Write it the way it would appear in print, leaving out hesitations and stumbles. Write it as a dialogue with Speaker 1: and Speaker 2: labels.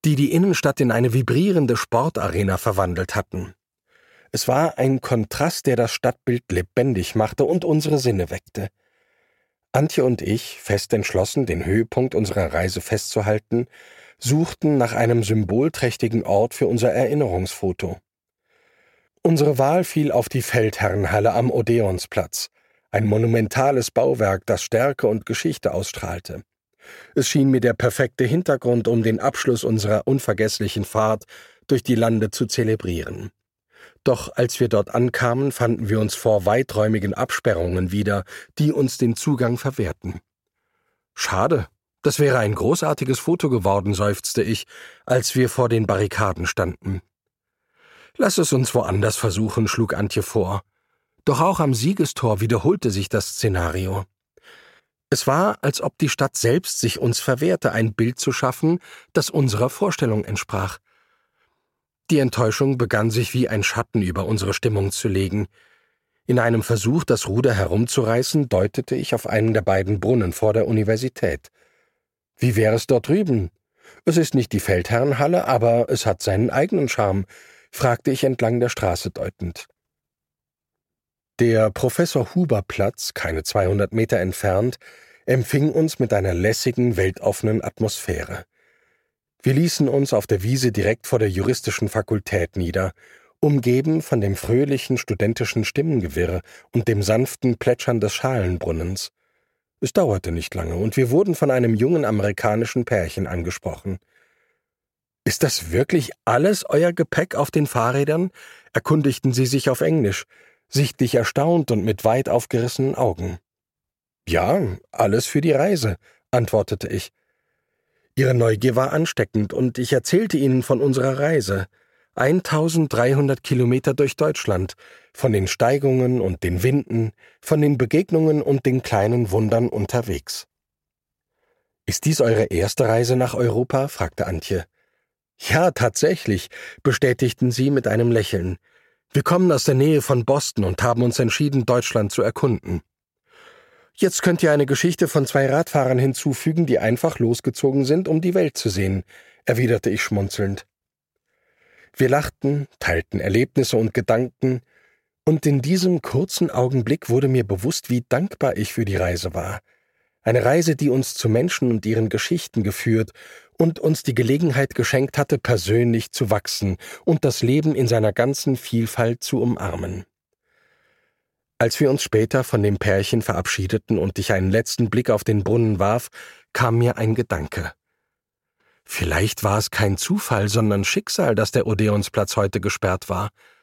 Speaker 1: die die Innenstadt in eine vibrierende Sportarena verwandelt hatten. Es war ein Kontrast, der das Stadtbild lebendig machte und unsere Sinne weckte. Antje und ich, fest entschlossen, den Höhepunkt unserer Reise festzuhalten, suchten nach einem symbolträchtigen Ort für unser Erinnerungsfoto. Unsere Wahl fiel auf die Feldherrnhalle am Odeonsplatz, ein monumentales Bauwerk, das Stärke und Geschichte ausstrahlte. Es schien mir der perfekte Hintergrund, um den Abschluss unserer unvergesslichen Fahrt durch die Lande zu zelebrieren. Doch als wir dort ankamen, fanden wir uns vor weiträumigen Absperrungen wieder, die uns den Zugang verwehrten. »Schade, das wäre ein großartiges Foto geworden«, seufzte ich, als wir vor den Barrikaden standen. »Lass es uns woanders versuchen«, schlug Antje vor. Doch auch am Siegestor wiederholte sich das Szenario. Es war, als ob die Stadt selbst sich uns verwehrte, ein Bild zu schaffen, das unserer Vorstellung entsprach. Die Enttäuschung begann sich wie ein Schatten über unsere Stimmung zu legen. In einem Versuch, das Ruder herumzureißen, deutete ich auf einen der beiden Brunnen vor der Universität. »Wie wäre es dort drüben? Es ist nicht die Feldherrnhalle, aber es hat seinen eigenen Charme«, fragte ich entlang der Straße deutend. Der Professor-Huber-Platz, keine 200 Meter entfernt, empfing uns mit einer lässigen, weltoffenen Atmosphäre. Wir ließen uns auf der Wiese direkt vor der juristischen Fakultät nieder, umgeben von dem fröhlichen studentischen Stimmengewirr und dem sanften Plätschern des Schalenbrunnens. Es dauerte nicht lange, und wir wurden von einem jungen amerikanischen Pärchen angesprochen. »Ist das wirklich alles euer Gepäck auf den Fahrrädern?« erkundigten sie sich auf Englisch, sichtlich erstaunt und mit weit aufgerissenen Augen. »Ja, alles für die Reise«, antwortete ich. Ihre Neugier war ansteckend, und ich erzählte ihnen von unserer Reise. 1300 Kilometer durch Deutschland, von den Steigungen und den Winden, von den Begegnungen und den kleinen Wundern unterwegs. »Ist dies eure erste Reise nach Europa?« fragte Antje. »Ja, tatsächlich«, bestätigten sie mit einem Lächeln. »Wir kommen aus der Nähe von Boston und haben uns entschieden, Deutschland zu erkunden.« »Jetzt könnt ihr eine Geschichte von 2 Radfahrern hinzufügen, die einfach losgezogen sind, um die Welt zu sehen«, erwiderte ich schmunzelnd. Wir lachten, teilten Erlebnisse und Gedanken, und in diesem kurzen Augenblick wurde mir bewusst, wie dankbar ich für die Reise war. Eine Reise, die uns zu Menschen und ihren Geschichten geführt und uns die Gelegenheit geschenkt hatte, persönlich zu wachsen und das Leben in seiner ganzen Vielfalt zu umarmen. Als wir uns später von dem Pärchen verabschiedeten und ich einen letzten Blick auf den Brunnen warf, kam mir ein Gedanke. Vielleicht war es kein Zufall, sondern Schicksal, dass der Odeonsplatz heute gesperrt war.